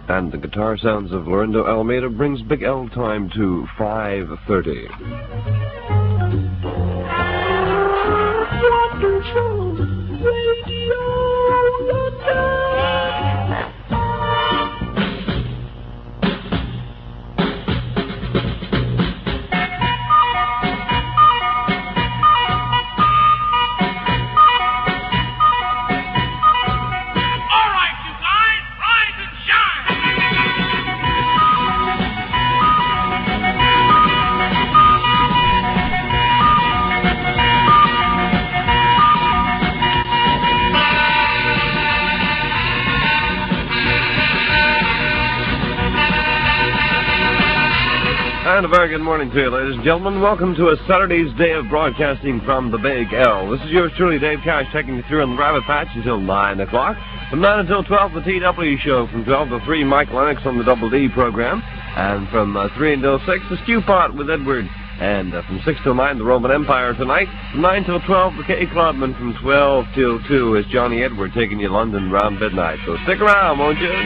And the guitar sounds of Lorenzo Almeida brings Big L time to 5:30. And a very good morning to you, ladies and gentlemen. Welcome to a Saturday's day of broadcasting from the Big L. This is yours truly, Dave Cash, taking you through on the Rabbit Patch until 9 o'clock. From 9 until 12, the TW Show. From 12 to 3, Mike Lennox on the Double D program. And from 3 until 6, the Stew Pot with Edward. And from 6 till 9, the Roman Empire tonight. From 9 till 12, the K Club. And from 12 till 2 is Johnny Edward taking you London round midnight. So stick around, won't you?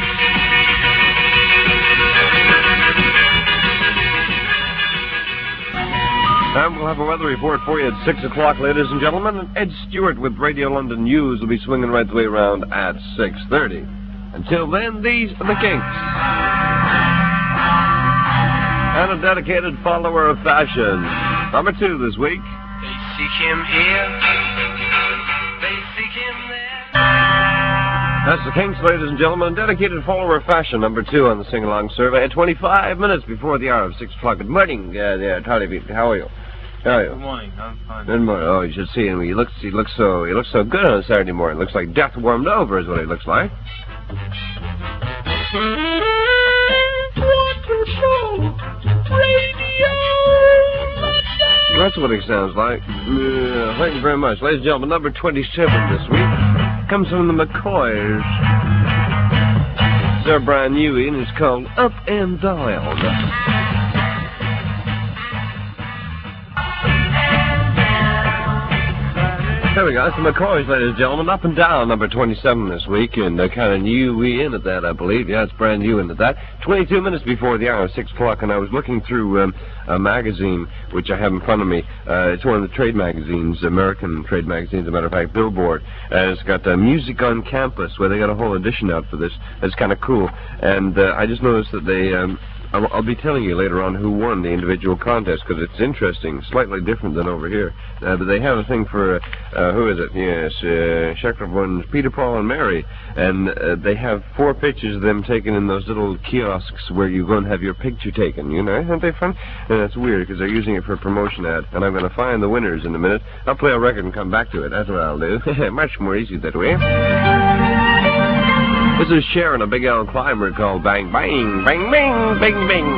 And we'll have a weather report for you at 6 o'clock, ladies and gentlemen. And Ed Stewart with Radio London News will be swinging right the way around at 6:30. Until then, these are the Kinks. And a dedicated follower of fashion. Number 2 this week. They seek him here. They seek him there. That's the Kinks, ladies and gentlemen. Dedicated follower of fashion, number 2 on the sing-along survey at 25 minutes before the hour of 6 o'clock. Good morning, Charlie. How are you? How are you? Good morning. I'm fine. Good morning. Oh, you should see him. He looks so good on a Saturday morning. Looks like death warmed over is what he looks like. That's what he sounds like. Thank you very much. Ladies and gentlemen, number 27 this week comes from the McCoys. Sir Brian Huey, and it's called Up and Dialed. There we go. It's the McCoys, ladies and gentlemen. Up and Down, number 27 this week. And kind of new in at that, I believe. Yeah, it's brand new into that. 22 minutes before the hour of 6 o'clock, and I was looking through a magazine, which I have in front of me. It's one of the trade magazines, American trade magazines, as a matter of fact, Billboard. And it's got Music on Campus, where they got a whole edition out for this. It's kind of cool. And I just noticed that they... I'll be telling you later on who won the individual contest, because it's interesting, slightly different than over here. But they have a thing for, who is it? Yes, Sheckler won Peter, Paul, and Mary. And they have 4 pictures of them taken in those little kiosks where you go and have your picture taken. You know, aren't they fun? And that's weird, because they're using it for a promotion ad. And I'm going to find the winners in a minute. I'll play a record and come back to it. That's what I'll do. Much more easy that way. This is Sharon, a Big L climber called Bang Bang, Bang Bang, Bang Bang.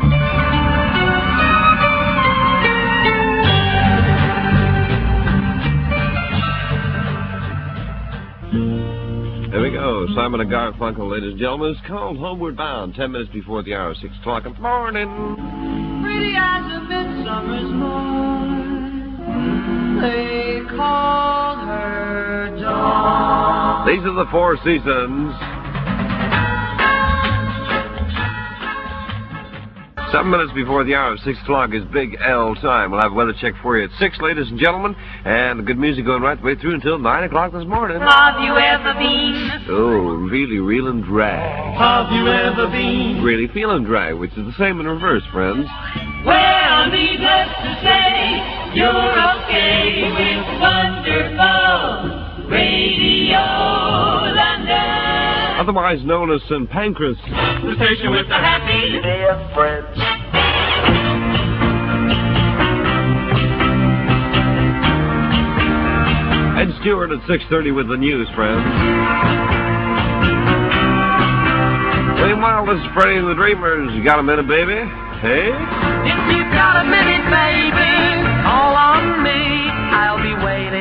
There we go, Simon and Garfunkel, ladies and gentlemen. It's called Homeward Bound, 10 minutes before the hour of 6 o'clock in the morning. Pretty as a midsummer's morn, they call her dawn. These are the 4 seasons. 7 minutes before the hour of 6 o'clock is Big L time. We'll have a weather check for you at 6, ladies and gentlemen. And good music going right the way through until 9 o'clock this morning. Have you ever been? Oh, really reeling dry. Have you ever been? Really feeling dry, which is the same in reverse, friends. Well, needless to say, you're okay with wonderful Radio London. Otherwise known as St. Pancras. The station with the happy difference. Ed Stewart at 6:30 with the news, friends. Meanwhile, this is Freddie and the Dreamers. You got a minute, baby? Hey? If you've got a minute, baby, all on me. I'll be waiting.